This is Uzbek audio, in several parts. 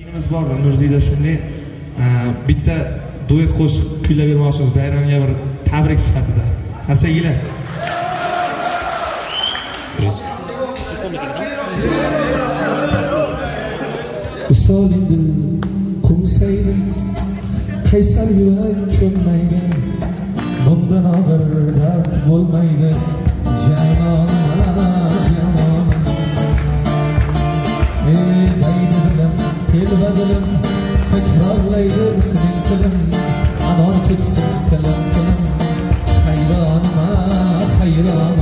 Biz bor Nurzida ismli bitta duet qo'shiq kuylab bermoqchimiz bayramga bir tabrik sifatida. Qarsanglar. Usoling dil qumsaydi, qaysar yurak ko'nmaydi, bundan og'ir dard bo'lmaydi, janonim, janonim. Deydi dilim, telba dilim, takrorlaydi isming tilim, anor kechsin tilim tilim, hayronim, hayronim.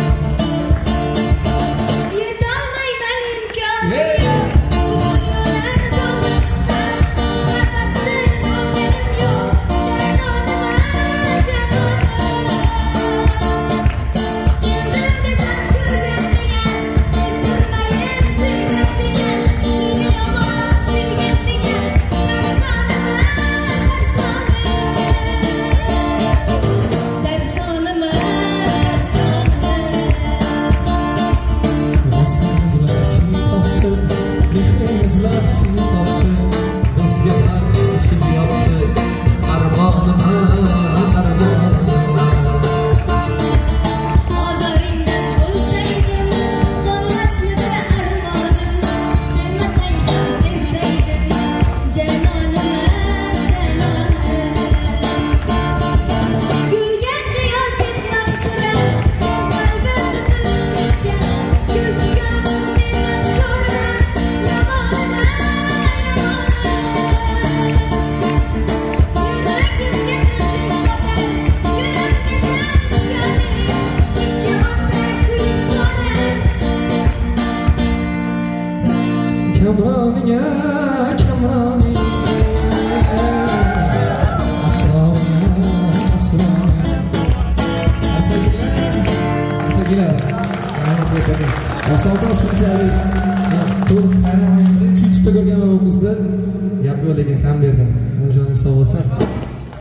Asaldan sunchalik to'g'ri sayrani kuytib ko'rgan va bu qizni gap yo'qligini tan berdim. Joningiz sog' bo'lsin.